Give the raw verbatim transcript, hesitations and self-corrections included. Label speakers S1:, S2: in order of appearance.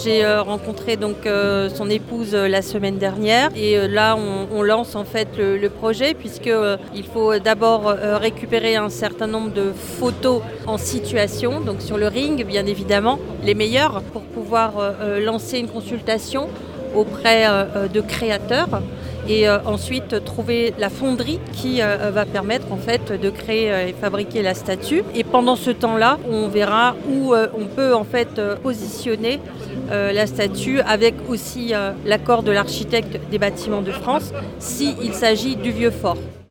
S1: J'ai euh, rencontré donc euh, son épouse euh, la semaine dernière et euh, là on, on lance en fait le, le projet puisque euh, il faut d'abord euh, récupérer un certain nombre de photos en situation, donc sur le ring bien évidemment, les meilleures pour pouvoir euh, lancer une consultation auprès euh, de créateurs et euh, ensuite trouver la fonderie qui euh, va permettre en fait de créer euh, et fabriquer la statue. Et pendant ce temps-là, on verra où euh, on peut en fait euh, positionner euh, la statue avec aussi euh, l'accord de l'architecte des bâtiments de France s'il s'agit du vieux fort.